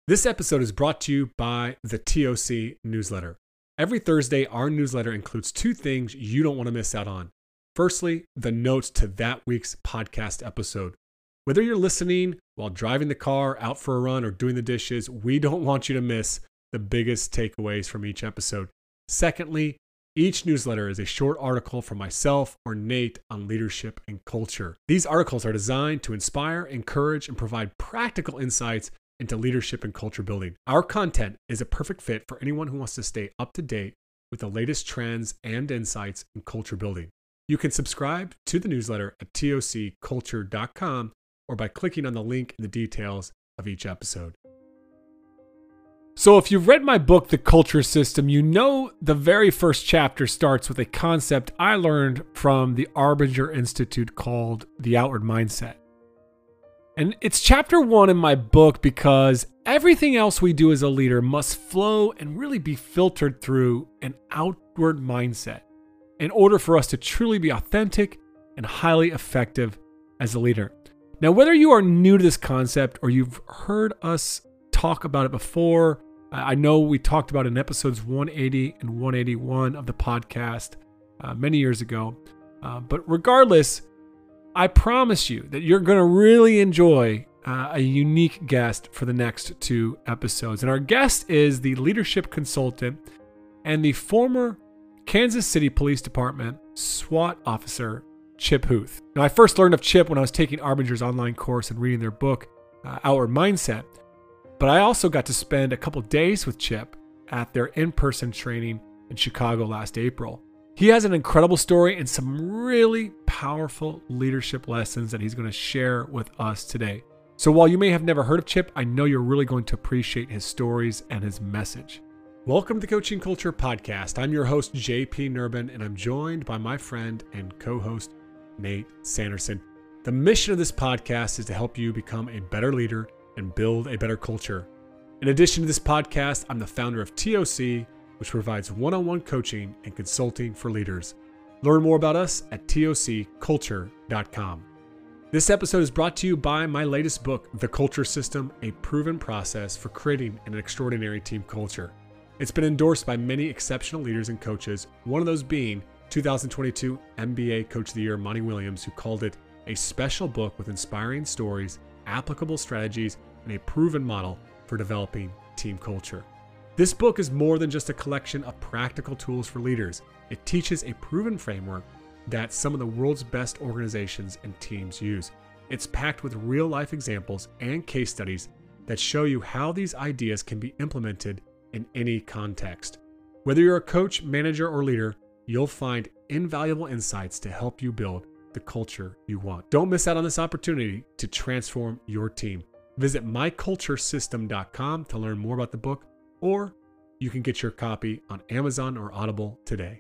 This episode is brought to you by the TOC newsletter. Every Thursday, our newsletter includes two things you don't want to miss out on. Firstly, the notes to that week's podcast episode. Whether you're listening while driving the car, out for a run, or doing the dishes, we don't want you to miss the biggest takeaways from each episode. Secondly, each newsletter is a short article from myself or Nate on leadership and culture. These articles are designed to inspire, encourage, and provide practical insights into leadership and culture building. Our content is a perfect fit for anyone who wants to stay up to date with the latest trends and insights in culture building. You can subscribe to the newsletter at tocculture.com or by clicking on the link in the details of each episode. So if you've read my book, The Culture System, you know the very first chapter starts with a concept I learned from the Arbinger Institute called the Outward Mindset. And it's chapter 1 in my book because everything else we do as a leader must flow and really be filtered through an outward mindset in order for us to truly be authentic and highly effective as a leader. Now, whether you are new to this concept or you've heard us talk about it before, I know we talked about it in episodes 180 and 181 of the podcast many years ago. But regardless, I promise you that you're going to really enjoy a unique guest for the next two episodes. And our guest is the leadership consultant and the former Kansas City Police Department SWAT officer, Chip Huth. Now, I first learned of Chip when I was taking Arbinger's online course and reading their book, Outward Mindset. But I also got to spend a couple days with Chip at their in-person training in Chicago last April. He has an incredible story and some really powerful leadership lessons that he's going to share with us today. So while you may have never heard of Chip, I know you're really going to appreciate his stories and his message. Welcome to the Coaching Culture Podcast. I'm your host, JP Nurbin, and I'm joined by my friend and co-host, Nate Sanderson. The mission of this podcast is to help you become a better leader and build a better culture. In addition to this podcast, I'm the founder of TOC, which provides one-on-one coaching and consulting for leaders. Learn more about us at tocculture.com. This episode is brought to you by my latest book, The Culture System, a proven process for creating an extraordinary team culture. It's been endorsed by many exceptional leaders and coaches, one of those being 2022 MBA Coach of the Year, Monty Williams, who called it a special book with inspiring stories, applicable strategies, and a proven model for developing team culture. This book is more than just a collection of practical tools for leaders. It teaches a proven framework that some of the world's best organizations and teams use. It's packed with real-life examples and case studies that show you how these ideas can be implemented in any context. Whether you're a coach, manager, or leader, you'll find invaluable insights to help you build the culture you want. Don't miss out on this opportunity to transform your team. Visit myculturesystem.com to learn more about the book, or you can get your copy on Amazon or Audible today.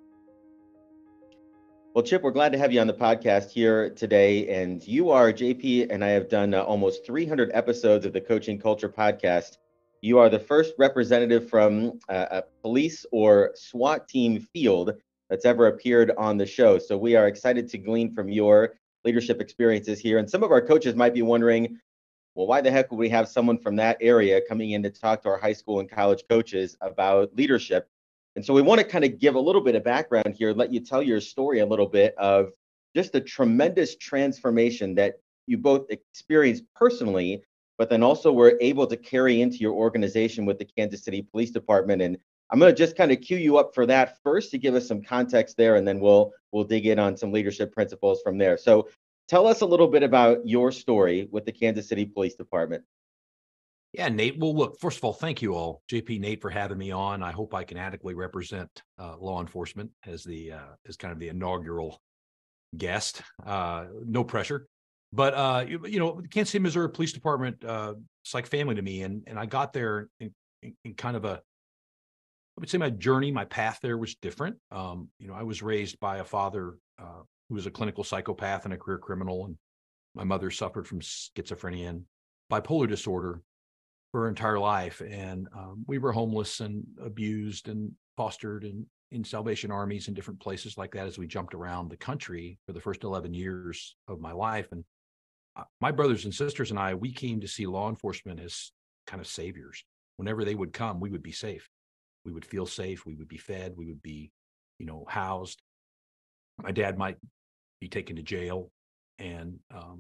Well, Chip, we're glad to have you on the podcast here today. And you are, JP, and I have done almost 300 episodes of the Coaching Culture podcast. You are the first representative from a police or SWAT team field that's ever appeared on the show. So we are excited to glean from your leadership experiences here. And some of our coaches might be wondering, well, why the heck would we have someone from that area coming in to talk to our high school and college coaches about leadership? And so we want to kind of give a little bit of background here, let you tell your story a little bit of just the tremendous transformation that you both experienced personally, but then also were able to carry into your organization with the Kansas City Police Department. And I'm going to just kind of cue you up for that first to give us some context there, and then we'll dig in on some leadership principles from there. So tell us a little bit about your story with the Kansas City Police Department. Yeah, Nate. Well, look, first of all, thank you all, JP, Nate, for having me on. I hope I can adequately represent law enforcement as kind of the inaugural guest. No pressure, but the Kansas City, Missouri Police Department, it's like family to me. And I got there in kind of I would say my journey, my path there was different. I was raised by a father who was a clinical psychopath and a career criminal, and my mother suffered from schizophrenia and bipolar disorder for her entire life. And we were homeless and abused and fostered and in Salvation Armies and different places like that as we jumped around the country for the first 11 years of my life. And my brothers and sisters and I, we came to see law enforcement as kind of saviors. whenever they would come, we would be safe. We would feel safe. We would be fed. We would be, housed. My dad might be taken to jail. And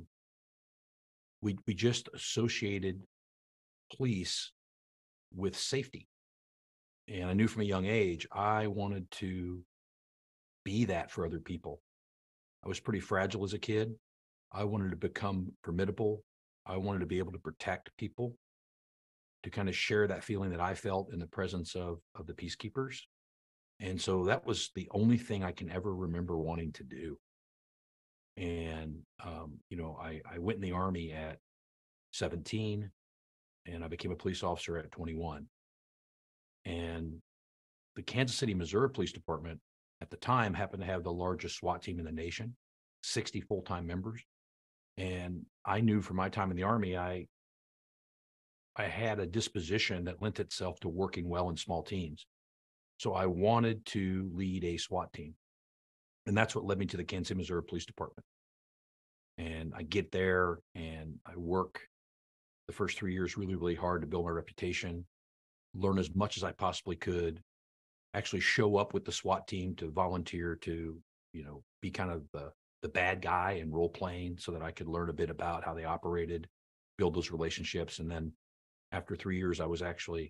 we just associated police with safety. And I knew from a young age, I wanted to be that for other people. I was pretty fragile as a kid. I wanted to become formidable. I wanted to be able to protect people, to kind of share that feeling that I felt in the presence of the peacekeepers. And so that was the only thing I can ever remember wanting to do. And, I went in the Army at 17, and I became a police officer at 21. And the Kansas City, Missouri Police Department at the time happened to have the largest SWAT team in the nation, 60 full-time members. And I knew from my time in the Army, I had a disposition that lent itself to working well in small teams. So I wanted to lead a SWAT team. And that's what led me to the Kansas City, Missouri Police Department. And I get there and I work the first 3 years really, really hard to build my reputation, learn as much as I possibly could, actually show up with the SWAT team to volunteer to, be kind of the bad guy and role playing so that I could learn a bit about how they operated, build those relationships. And then after 3 years, I was actually,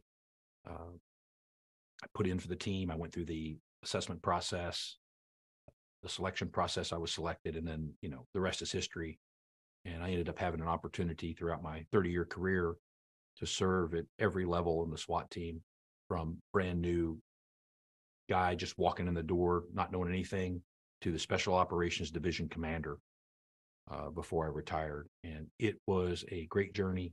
I put in for the team. I went through the assessment process, the selection process. I was selected, and then, the rest is history. And I ended up having an opportunity throughout my 30-year career to serve at every level in the SWAT team, from brand new guy just walking in the door, not knowing anything, to the Special Operations Division commander before I retired. And it was a great journey.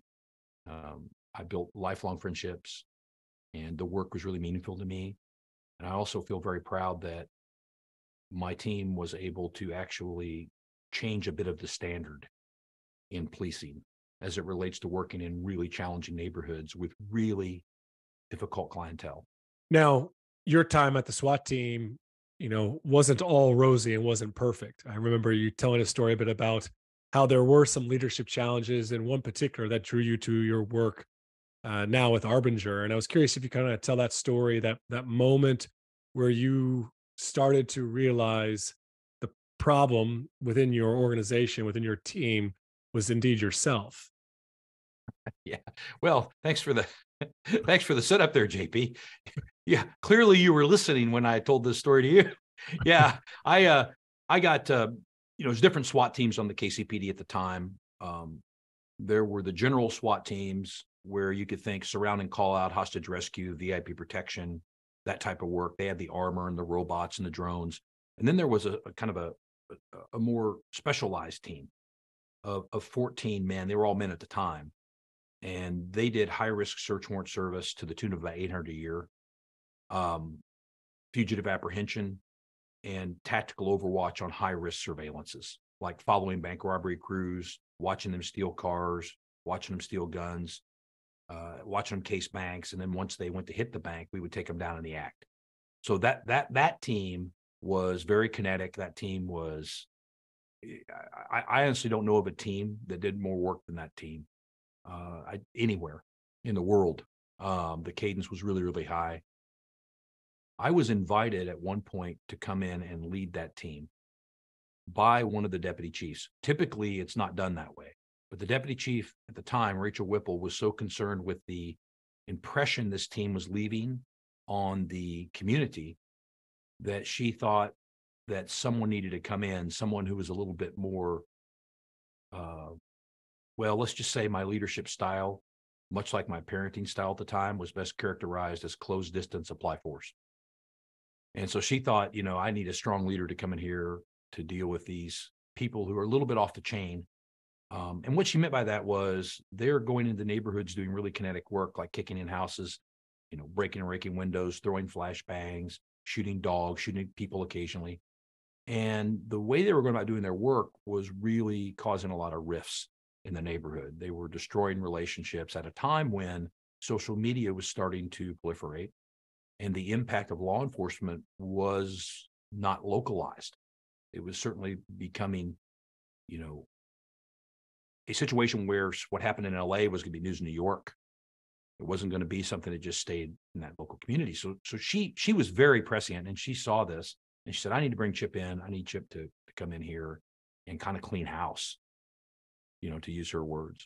I built lifelong friendships, and the work was really meaningful to me. And I also feel very proud that my team was able to actually change a bit of the standard in policing as it relates to working in really challenging neighborhoods with really difficult clientele. Now, your time at the SWAT team, wasn't all rosy and wasn't perfect. I remember you telling a story a bit about how there were some leadership challenges, and one particular that drew you to your work now with Arbinger. And I was curious if you kind of tell that story, that moment where you started to realize the problem within your organization, within your team, was indeed yourself. Yeah. Well, thanks for the setup there, JP. Yeah, clearly you were listening when I told this story to you. Yeah, I got there's different SWAT teams on the KCPD at the time. There were the general SWAT teams where you could think surrounding call out, hostage rescue, VIP protection, that type of work. They had the armor and the robots and the drones. And then there was a kind of a more specialized team of 14 men. They were all men at the time. And they did high-risk search warrant service to the tune of about 800 a year, fugitive apprehension, and tactical overwatch on high-risk surveillances, like following bank robbery crews, watching them steal cars, watching them steal guns, watching them case banks. And then once they went to hit the bank, we would take them down in the act. So that team was very kinetic. That team was, I honestly don't know of a team that did more work than that team. Anywhere in the world. The cadence was really, really high. I was invited at one point to come in and lead that team by one of the deputy chiefs. Typically, it's not done that way. But the deputy chief at the time, Rachel Whipple, was so concerned with the impression this team was leaving on the community that she thought that someone needed to come in, someone who was a little bit more let's just say my leadership style, much like my parenting style at the time, was best characterized as close distance apply force. And so she thought, I need a strong leader to come in here to deal with these people who are a little bit off the chain. And what she meant by that was they're going into neighborhoods doing really kinetic work, like kicking in houses, breaking and raking windows, throwing flashbangs, shooting dogs, shooting people occasionally. And the way they were going about doing their work was really causing a lot of rifts in the neighborhood. They were destroying relationships at a time when social media was starting to proliferate, and the impact of law enforcement was not localized. It was certainly becoming, a situation where what happened in LA was going to be news in New York. It wasn't going to be something that just stayed in that local community. So she was very prescient, and she saw this, and she said, I need to bring Chip in. I need Chip to come in here and kind of clean house, to use her words.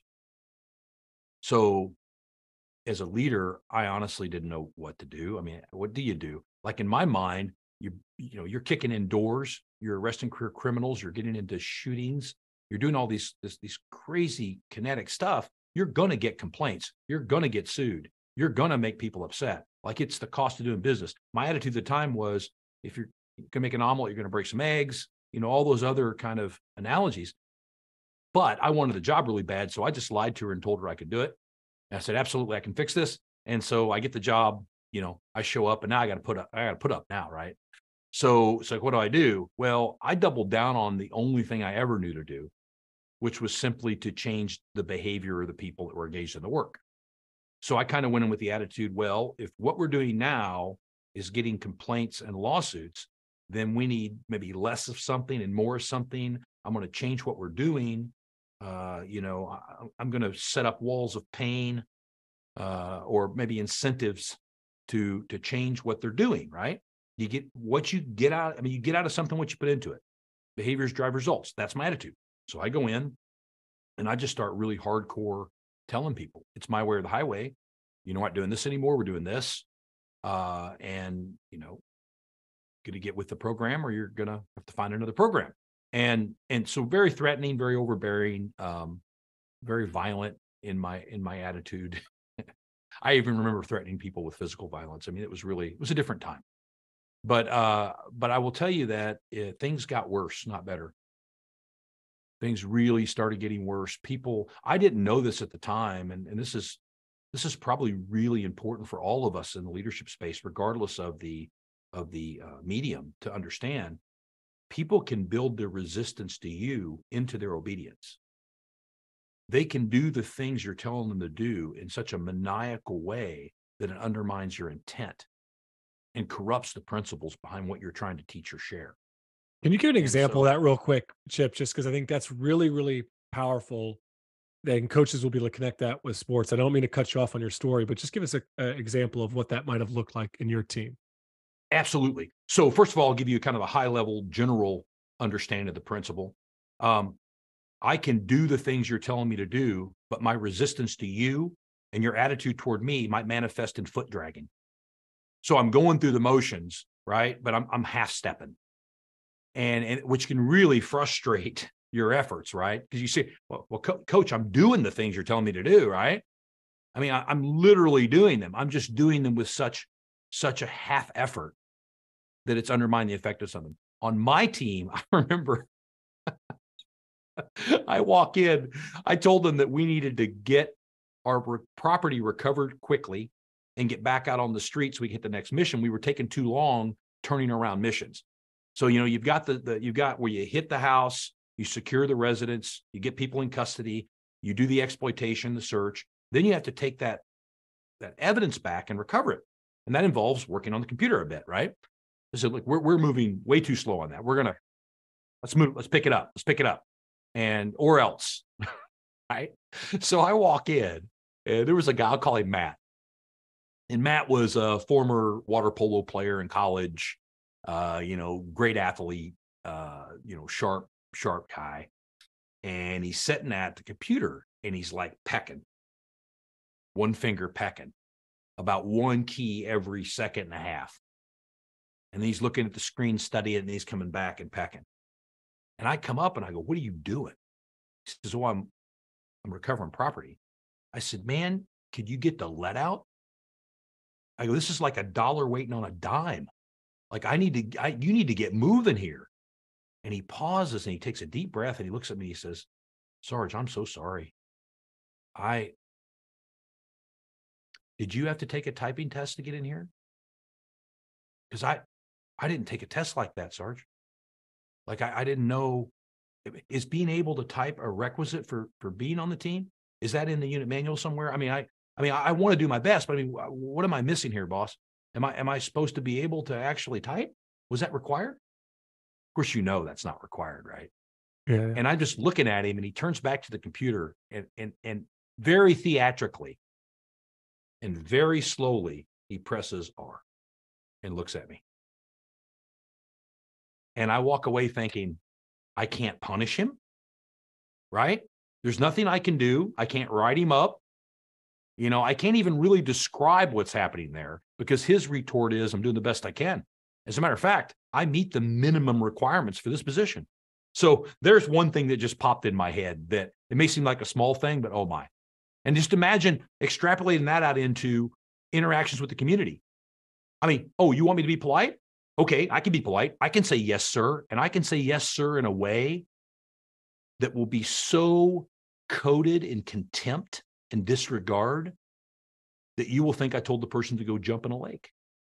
So as a leader, I honestly didn't know what to do. I mean, what do you do? Like in my mind, you're kicking in doors, you're arresting career criminals, you're getting into shootings, you're doing all these crazy kinetic stuff. You're going to get complaints. You're going to get sued. You're going to make people upset. Like, it's the cost of doing business. My attitude at the time was, if you're going to make an omelet, you're going to break some eggs, all those other kind of analogies. But I wanted the job really bad. So I just lied to her and told her I could do it. And I said, absolutely, I can fix this. And so I get the job, I show up, and now I got to put up now. Right. So it's like, what do I do? Well, I doubled down on the only thing I ever knew to do, which was simply to change the behavior of the people that were engaged in the work. So I kind of went in with the attitude, well, if what we're doing now is getting complaints and lawsuits, then we need maybe less of something and more of something. I'm going to change what we're doing. I'm going to set up walls of pain, or maybe incentives to change what they're doing, right? You get what you get out. I mean, you get out of something what you put into it. Behaviors drive results. That's my attitude. So I go in and I just start really hardcore telling people it's my way or the highway. We're not doing this anymore. We're doing this. And going to get with the program, or you're going to have to find another program. And so very threatening, very overbearing, very violent in my attitude. I even remember threatening people with physical violence. I mean, it was a different time. But I will tell you that things got worse, not better. Things really started getting worse. I didn't know this at the time. And this is probably really important for all of us in the leadership space, regardless of the medium, to understand. People can build their resistance to you into their obedience. They can do the things you're telling them to do in such a maniacal way that it undermines your intent and corrupts the principles behind what you're trying to teach or share. Can you give an example of that real quick, Chip? Just because I think that's really, really powerful. And coaches will be able to connect that with sports. I don't mean to cut you off on your story, but just give us an example of what that might have looked like in your team. Absolutely. So first of all, I'll give you kind of a high level general understanding of the principle. I can do the things you're telling me to do, but my resistance to you and your attitude toward me might manifest in foot dragging. So I'm going through the motions, right? But I'm half stepping, and which can really frustrate your efforts, right? Because you say, well, coach, I'm doing the things you're telling me to do, right? I mean, I'm literally doing them. I'm just doing them with such a half effort that it's undermining the effectiveness of them. On my team, I remember I walk in, I told them that we needed to get our property recovered quickly and get back out on the street so we hit the next mission. We were taking too long turning around missions. So, you've got you've got where you hit the house, you secure the residence, you get people in custody, you do the exploitation, the search, then you have to take that evidence back and recover it. And that involves working on the computer a bit, right? So look, we're moving way too slow on that. Let's pick it up. And, or else, right? So I walk in, and there was a guy, I'll call him Matt. And Matt was a former water polo player in college, great athlete, sharp guy. And he's sitting at the computer and he's like pecking, one finger pecking, about one key every second and a half. And then he's looking at the screen, studying, and he's coming back and pecking. And I come up and I go, what are you doing? He says, well, I'm recovering property. I said, man, could you get the lead out? I go, this is like $1 waiting on a dime. Like you need to get moving here. And he pauses and he takes a deep breath and he looks at me and he says, Sarge, I'm so sorry. Did you have to take a typing test to get in here? Because I didn't take a test like that, Sarge. Like I didn't know. Is being able to type a requisite for being on the team? Is that in the unit manual somewhere? I mean, I want to do my best, but I mean, what am I missing here, boss? Am I supposed to be able to actually type? Was that required? Of course, that's not required, right? Yeah. And I'm just looking at him, and he turns back to the computer and very theatrically, And very slowly, he presses R and looks at me. And I walk away thinking, I can't punish him, right? There's nothing I can do. I can't write him up. You know, I can't even really describe what's happening there because his retort is, I'm doing the best I can. As a matter of fact, I meet the minimum requirements for this position. So there's one thing that just popped in my head that it may seem like a small thing, but oh my. And just imagine extrapolating that out into interactions with the community. I mean, oh, you want me to be polite? Okay, I can be polite. I can say yes, sir. And I can say yes, sir, in a way that will be so coated in contempt and disregard that you will think I told the person to go jump in a lake.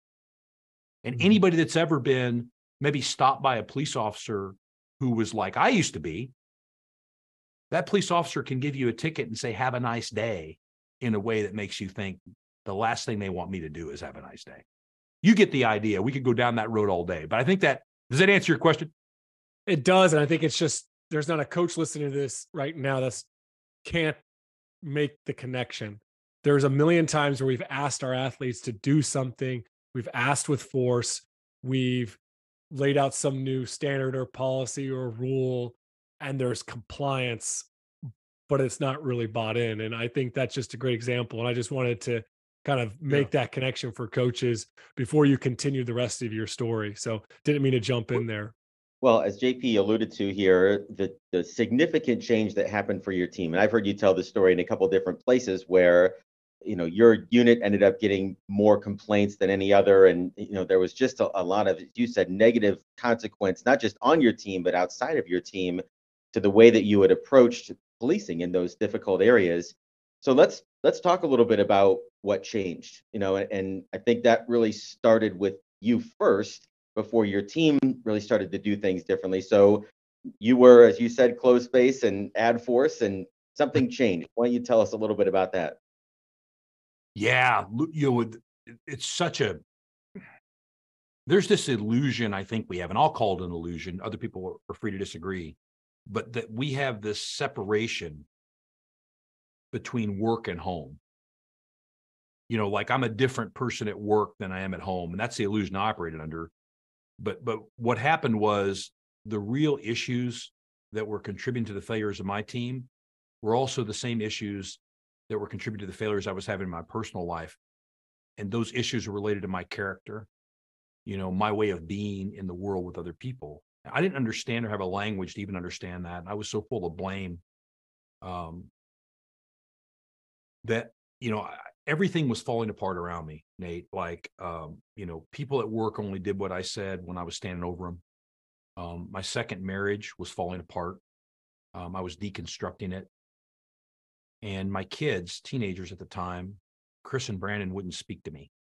And anybody that's ever been maybe stopped by a police officer who was like I used to be, that police officer can give you a ticket and say, have a nice day, in a way that makes you think the last thing they want me to do is have a nice day. You get the idea. We could go down that road all day. But I think does that answer your question? It does. And I think it's just, there's not a coach listening to this right now that's can't make the connection. There's a million times where we've asked our athletes to do something. We've asked with force. We've laid out some new standard or policy or rule, and there's compliance, but it's not really bought in. And I think that's just a great example. And I just wanted to kind of make that connection for coaches before you continue the rest of your story. So didn't mean to jump in there. Well, as JP alluded to here, the significant change that happened for your team, and I've heard you tell this story in a couple of different places where, you know, your unit ended up getting more complaints than any other. And, you know, there was just a lot of, you said, negative consequence, not just on your team, but outside of your team to the way that you had approached policing in those difficult areas. So let's talk a little bit about what changed, you know, and I think that really started with you first before your team really started to do things differently. So you were, as you said, close space and add force, and something changed. Why don't you tell us a little bit about that? Yeah, you know, it's such a, there's this illusion I think we have, and I'll call it an illusion. Other people are free to disagree, but that we have this separation between work and home. You know, like I'm a different person at work than I am at home, and that's the illusion I operated under. But what happened was the real issues that were contributing to the failures of my team were also the same issues that were contributing to the failures I was having in my personal life. And those issues are related to my character, you know, my way of being in the world with other people. I didn't understand or have a language to even understand that. I was so full of blame that, you know, everything was falling apart around me, Nate. Like, you know, people at work only did what I said when I was standing over them. My second marriage was falling apart. I was deconstructing it. And my kids, teenagers at the time, Chris and Brandon, wouldn't speak to me.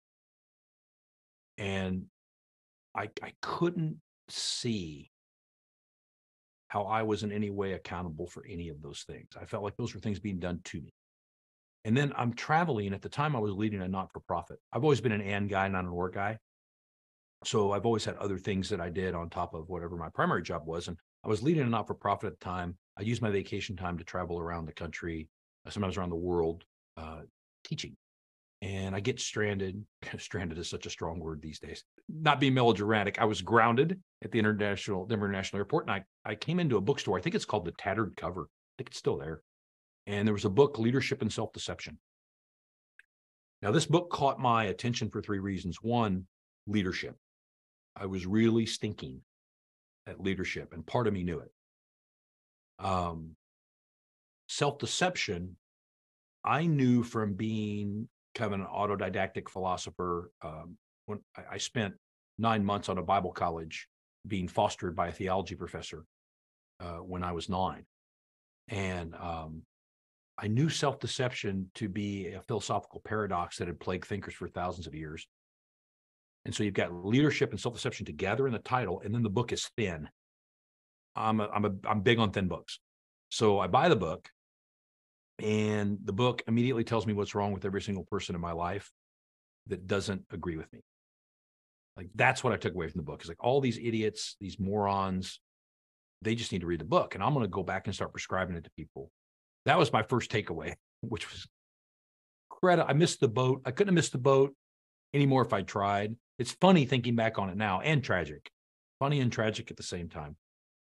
And I couldn't see how I was in any way accountable for any of those things. I felt like those were things being done to me. And then I'm traveling. At the time, I was leading a not-for-profit. I've always been an and guy, not an or guy. So I've always had other things that I did on top of whatever my primary job was. And I was leading a not-for-profit at the time. I used my vacation time to travel around the country, sometimes around the world, teaching. And I get stranded. Stranded is such a strong word these days. Not being melodramatic. I was grounded at the Denver International Airport. And I came into a bookstore. I think it's called The Tattered Cover. I think it's still there. And there was a book, Leadership and Self-Deception. Now, this book caught my attention for three reasons. One, leadership. I was really stinking at leadership, and part of me knew it. Self-deception, I knew from being kind of an autodidactic philosopher. When I spent 9 months on a Bible college being fostered by a theology professor when I was 9. And I knew self-deception to be a philosophical paradox that had plagued thinkers for thousands of years. And so you've got leadership and self-deception together in the title, and then the book is thin. I'm big on thin books. So I buy the book, and the book immediately tells me what's wrong with every single person in my life that doesn't agree with me. Like, that's what I took away from the book. It's like, all these idiots, these morons, they just need to read the book. And I'm going to go back and start prescribing it to people. That was my first takeaway, which was I missed the boat. I couldn't have missed the boat anymore if I tried. It's funny thinking back on it now, and tragic. Funny and tragic at the same time.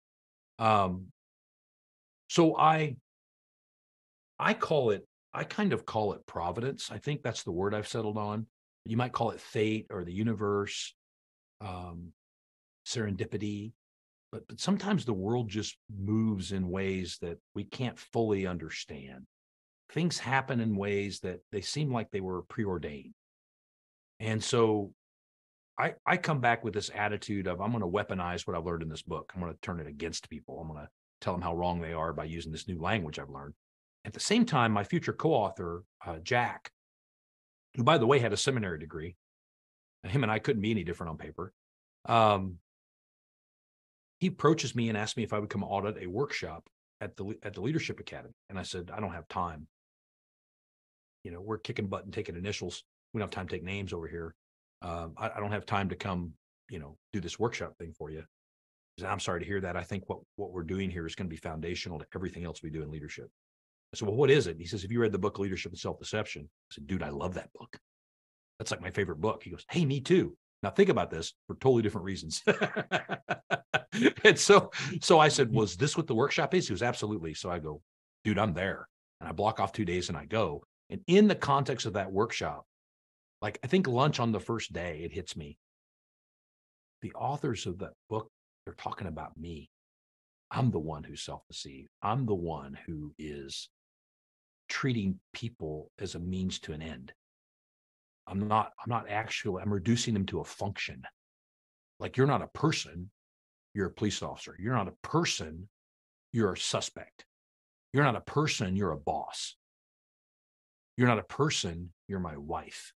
So I kind of call it providence. I think that's the word I've settled on. You might call it fate or the universe, serendipity, but sometimes the world just moves in ways that we can't fully understand. Things happen in ways that they seem like they were preordained. And so I come back with this attitude of, I'm going to weaponize what I've learned in this book. I'm going to turn it against people. I'm going to tell them how wrong they are by using this new language I've learned. At the same time, my future co-author, Jack, who, by the way, had a seminary degree, him and I couldn't be any different on paper. He approaches me and asks me if I would come audit a workshop at the Leadership Academy. And I said, I don't have time. We're kicking butt and taking initials. We don't have time to take names over here. I don't have time to come, do this workshop thing for you. He said, I'm sorry to hear that. I think what we're doing here is going to be foundational to everything else we do in leadership. I said, well, what is it? And he says, have you read the book Leadership and Self-Deception? I said, dude, I love that book. That's like my favorite book. He goes, hey, me too. Now think about this for totally different reasons. And so I said, was this what the workshop is? He goes, absolutely. So I go, dude, I'm there. And I block off 2 days and I go. And in the context of that workshop, like I think lunch on the first day, it hits me. The authors of that book, they're talking about me. I'm the one who's self-deceived. I'm the one who is treating people as a means to an end. I'm reducing them to a function. Like, you're not a person, you're a police officer. You're not a person, you're a suspect. You're not a person, you're a boss. You're not a person, you're my wife.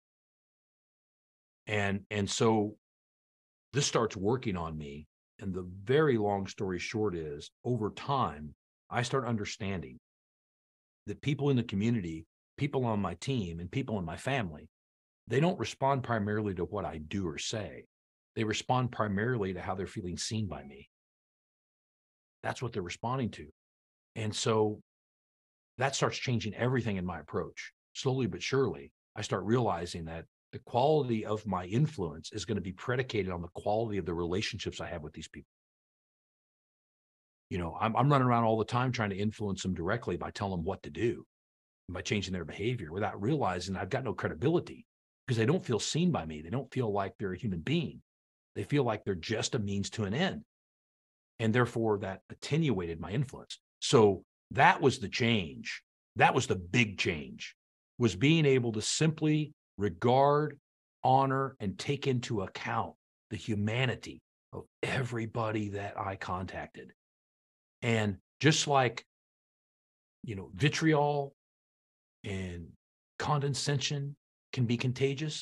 And so this starts working on me. And the very long story short is, over time, I start understanding that people in the community, people on my team, and people in my family, they don't respond primarily to what I do or say. They respond primarily to how they're feeling seen by me. That's what they're responding to. And so that starts changing everything in my approach. Slowly but surely, I start realizing that the quality of my influence is going to be predicated on the quality of the relationships I have with these people. I'm running around all the time trying to influence them directly by telling them what to do and by changing their behavior without realizing I've got no credibility, because they don't feel seen by me. They don't feel like they're a human being. They feel like they're just a means to an end. And therefore that attenuated my influence. So that was the change. That was the big change, was being able to simply regard, honor, and take into account the humanity of everybody that I contacted. And just like, vitriol and condescension can be contagious,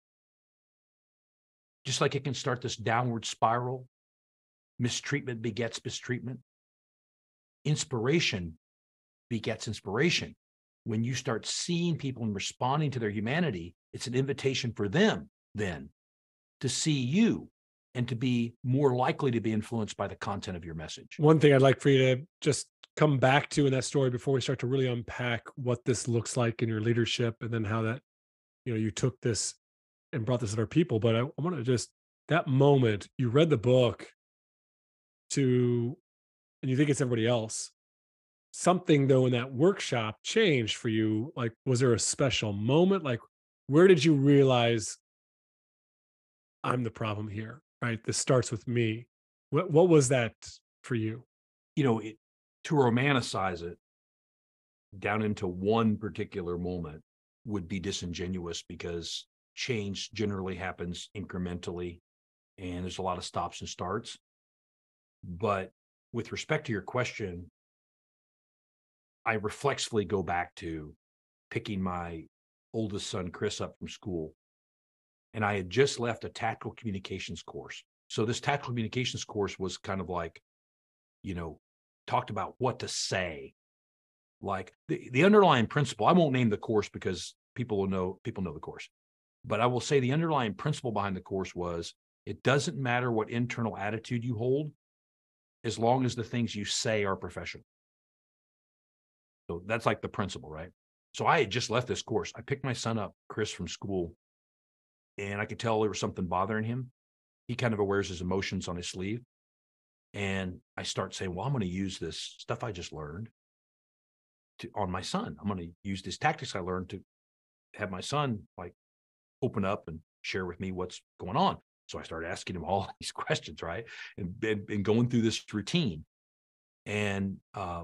just like it can start this downward spiral, mistreatment begets mistreatment, inspiration begets inspiration. When you start seeing people and responding to their humanity, it's an invitation for them then to see you and to be more likely to be influenced by the content of your message. One thing I'd like for you to just come back to in that story before we start to really unpack what this looks like in your leadership, and then how that, you took this and brought this to our people. But I want to just, that moment you read the book and you think it's everybody else. Something though in that workshop changed for you. Like, was there a special moment? Like, where did you realize I'm the problem here? Right? This starts with me. What was that for you? To romanticize it down into one particular moment would be disingenuous, because change generally happens incrementally and there's a lot of stops and starts. But with respect to your question, I reflexively go back to picking my oldest son, Chris, up from school. And I had just left a tactical communications course. So this tactical communications course was kind of like, talked about what to say. Like the underlying principle, I won't name the course because people know the course, but I will say the underlying principle behind the course was, it doesn't matter what internal attitude you hold, as long as the things you say are professional. So that's like the principle, right? So I had just left this course. I picked my son up, Chris, from school, and I could tell there was something bothering him. He kind of wears his emotions on his sleeve. And I start saying, well, I'm going to use this stuff I just learned on my son. I'm going to use these tactics I learned to have my son like open up and share with me what's going on. So I started asking him all these questions, right? And going through this routine. And I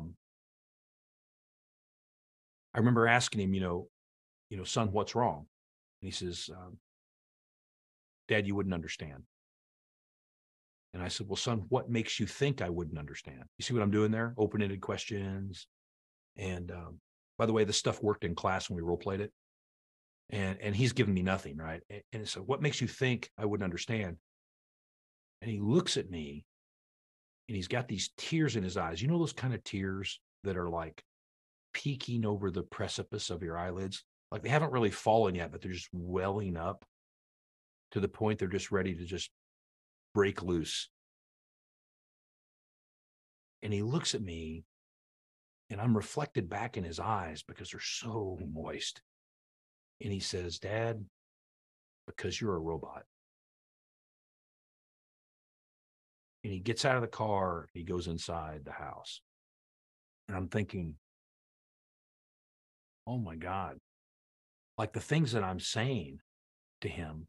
remember asking him, son, what's wrong? And he says, Dad, you wouldn't understand. And I said, well, son, what makes you think I wouldn't understand? You see what I'm doing there? Open-ended questions. And by the way, this stuff worked in class when we role played it. And he's giving me nothing, right? And so what makes you think I wouldn't understand? And he looks at me and he's got these tears in his eyes. You know those kind of tears that are like peeking over the precipice of your eyelids? Like they haven't really fallen yet, but they're just welling up to the point they're just ready to just break loose. And he looks at me and I'm reflected back in his eyes because they're so moist. And he says, Dad, because you're a robot. And he gets out of the car, he goes inside the house. And I'm thinking, oh my God, like the things that I'm saying to him,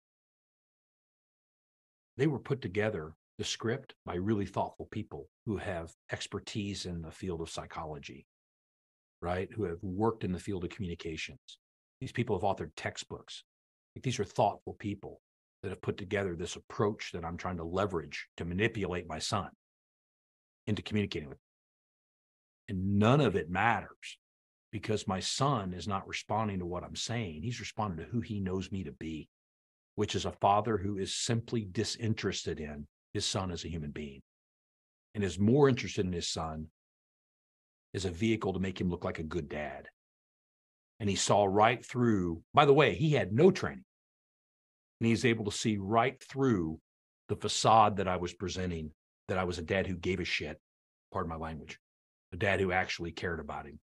they were put together, the script, by really thoughtful people who have expertise in the field of psychology, right? Who have worked in the field of communications. These people have authored textbooks. Like, these are thoughtful people that have put together this approach that I'm trying to leverage to manipulate my son into communicating with him. And none of it matters because my son is not responding to what I'm saying. He's responding to who he knows me to be, which is a father who is simply disinterested in his son as a human being and is more interested in his son as a vehicle to make him look like a good dad. And he saw right through, by the way, he had no training. And he's able to see right through the facade that I was presenting, that I was a dad who gave a shit, pardon my language, a dad who actually cared about him.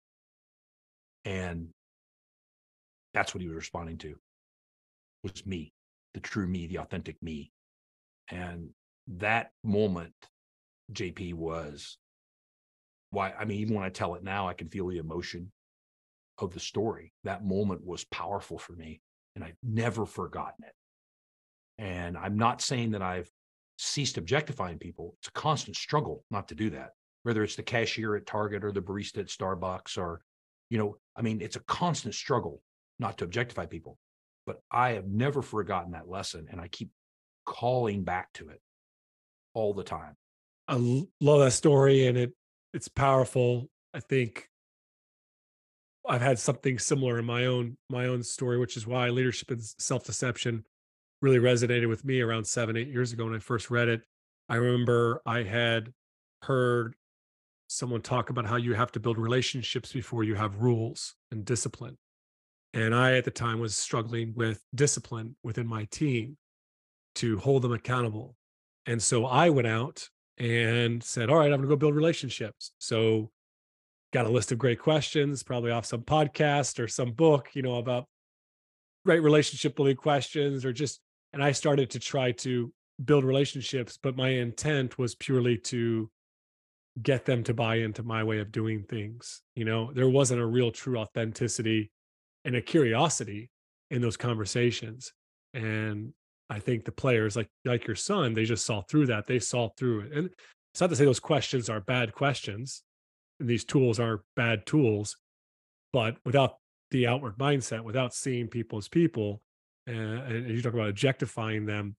And that's what he was responding to, was me, the true me, the authentic me. And that moment, JP, was why, I mean, even when I tell it now, I can feel the emotion of the story. That moment was powerful for me, and I've never forgotten it. And I'm not saying that I've ceased objectifying people. It's a constant struggle not to do that, whether it's the cashier at Target or the barista at Starbucks or, it's a constant struggle not to objectify people. But I have never forgotten that lesson, and I keep calling back to it all the time. I love that story, and it's powerful. I think I've had something similar in my own story, which is why Leadership and Self-Deception really resonated with me around 7-8 years ago when I first read it. I remember I had heard someone talk about how you have to build relationships before you have rules and discipline. And I, at the time, was struggling with discipline within my team to hold them accountable. And so I went out and said, all right, I'm going to go build relationships. So got a list of great questions, probably off some podcast or some book, about great relationship building questions and I started to try to build relationships, but my intent was purely to get them to buy into my way of doing things. There wasn't a real true authenticity and a curiosity in those conversations. And I think the players like your son, they just saw through that. They saw through it. And it's not to say those questions are bad questions and these tools are bad tools, but without the outward mindset, without seeing people as people, and you talk about objectifying them,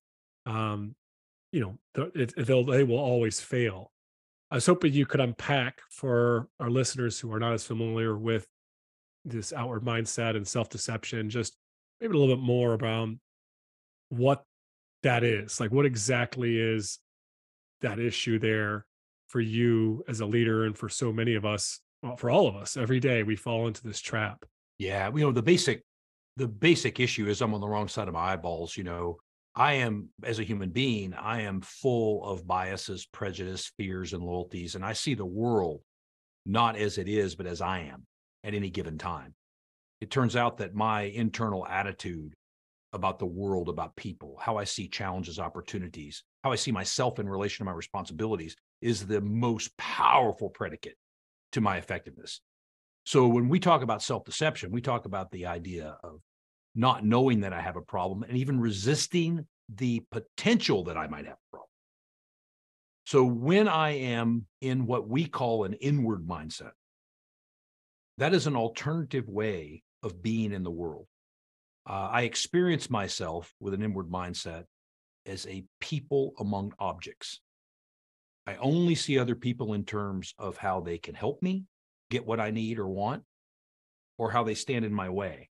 they will always fail. I was hoping you could unpack for our listeners who are not as familiar with this outward mindset and self-deception, just maybe a little bit more about what that is. Like, what exactly is that issue there for you as a leader and for so many of us, well, for all of us, every day we fall into this trap. Yeah, the basic issue is I'm on the wrong side of my eyeballs. I am, as a human being, I am full of biases, prejudice, fears, and loyalties. And I see the world not as it is, but as I am at any given time. It turns out that my internal attitude about the world, about people, how I see challenges, opportunities, how I see myself in relation to my responsibilities is the most powerful predicate to my effectiveness. So when we talk about self-deception, we talk about the idea of not knowing that I have a problem and even resisting the potential that I might have a problem. So when I am in what we call an inward mindset, that is an alternative way of being in the world. I experience myself with an inward mindset as a people among objects. I only see other people in terms of how they can help me get what I need or want, or how they stand in my way.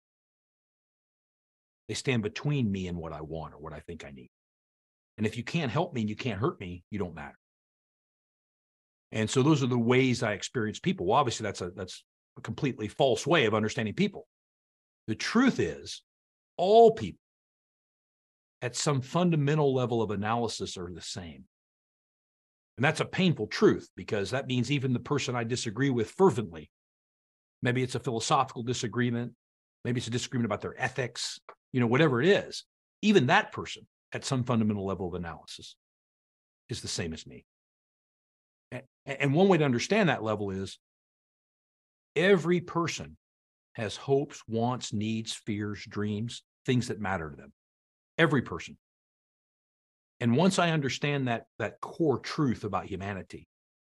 They stand between me and what I want or what I think I need. And if you can't help me and you can't hurt me, you don't matter. And so those are the ways I experience people. Well, obviously, that's a completely false way of understanding people. The truth is, all people at some fundamental level of analysis are the same. And that's a painful truth, because that means even the person I disagree with fervently, maybe it's a philosophical disagreement, maybe it's a disagreement about their ethics, whatever it is, even that person at some fundamental level of analysis is the same as me. And one way to understand that level is every person has hopes, wants, needs, fears, dreams, things that matter to them. Every person. And once I understand that core truth about humanity,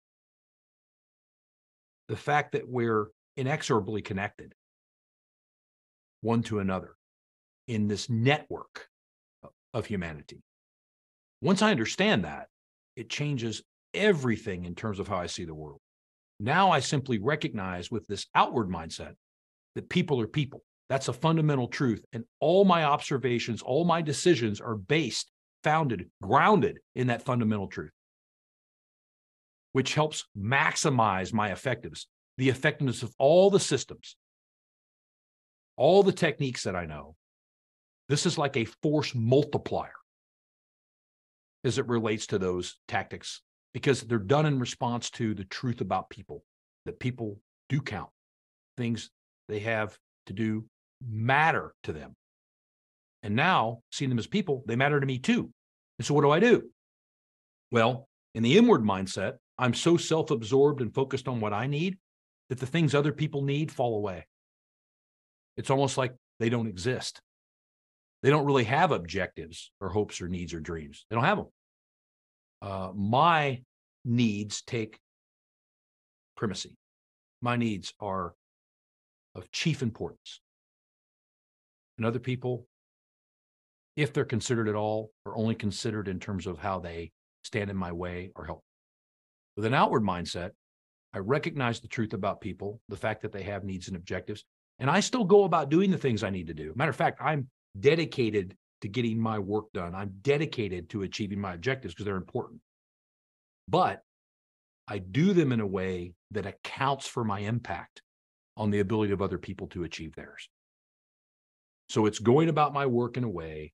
the fact that we're inexorably connected one to another in this network of humanity, once I understand that, it changes everything in terms of how I see the world. Now I simply recognize with this outward mindset that people are people. That's a fundamental truth. And all my observations, all my decisions are based, founded, grounded in that fundamental truth, which helps maximize my effectiveness, the effectiveness of all the systems, all the techniques that I know. This is like a force multiplier as it relates to those tactics, because they're done in response to the truth about people, that people do count. Things they have to do matter to them. And now, seeing them as people, they matter to me too. And so what do? Well, in the inward mindset, I'm so self-absorbed and focused on what I need that the things other people need fall away. It's almost like they don't exist. They don't really have objectives or hopes or needs or dreams. They don't have them. My needs take primacy. My needs are of chief importance. And other people, if they're considered at all, are only considered in terms of how they stand in my way or help. With an outward mindset, I recognize the truth about people, the fact that they have needs and objectives, and I still go about doing the things I need to do. Matter of fact, I'm dedicated to getting my work done. I'm dedicated to achieving my objectives because they're important. But I do them in a way that accounts for my impact on the ability of other people to achieve theirs. So it's going about my work in a way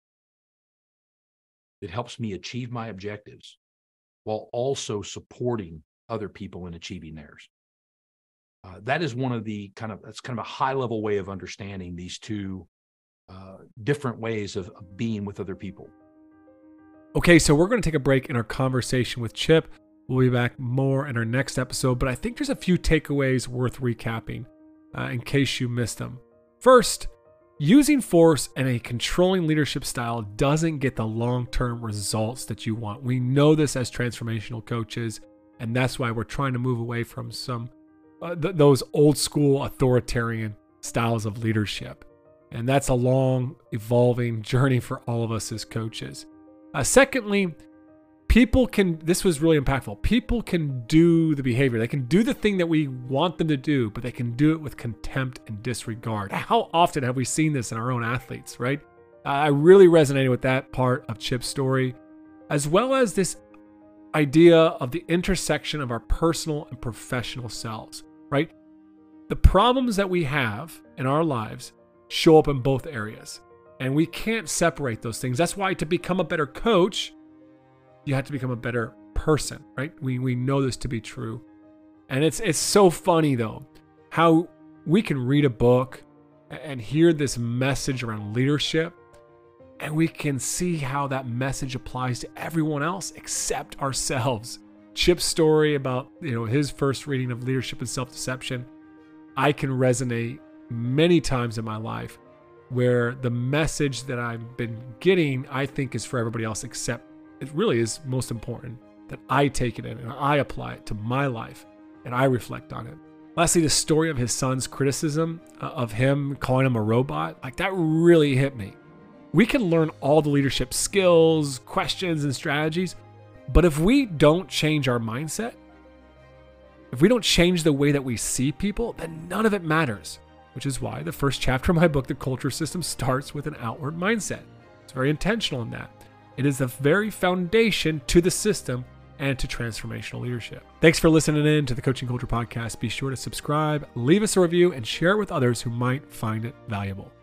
that helps me achieve my objectives while also supporting other people in achieving theirs. That is that's kind of a high level way of understanding these two different ways of being with other people. Okay, so we're going to take a break in our conversation with Chip. We'll be back more in our next episode, but I think there's a few takeaways worth recapping in case you missed them. First, using force and a controlling leadership style doesn't get the long-term results that you want. We know this as transformational coaches, and that's why we're trying to move away from some those old school authoritarian styles of leadership. And that's a long, evolving journey for all of us as coaches. Secondly, this was really impactful. People can do the behavior. They can do the thing that we want them to do, but they can do it with contempt and disregard. How often have we seen this in our own athletes, right? I really resonated with that part of Chip's story, as well as this idea of the intersection of our personal and professional selves, right? The problems that we have in our lives show up in both areas, and we can't separate those things. That's why to become a better coach, you have to become a better person, right? We know this to be true. And it's so funny though, how we can read a book and hear this message around leadership, and we can see how that message applies to everyone else except ourselves. Chip's story about, his first reading of Leadership and Self-Deception, I can resonate many times in my life where the message that I've been getting, I think, is for everybody else, except it really is most important that I take it in and I apply it to my life and I reflect on it. Lastly, the story of his son's criticism of him, calling him a robot, like that really hit me. We can learn all the leadership skills, questions, and strategies, but if we don't change our mindset, if we don't change the way that we see people, then none of it matters, which is why the first chapter of my book, The Culture System, starts with an outward mindset. It's very intentional in that. It is the very foundation to the system and to transformational leadership. Thanks for listening in to the Coaching Culture Podcast. Be sure to subscribe, leave us a review, and share it with others who might find it valuable.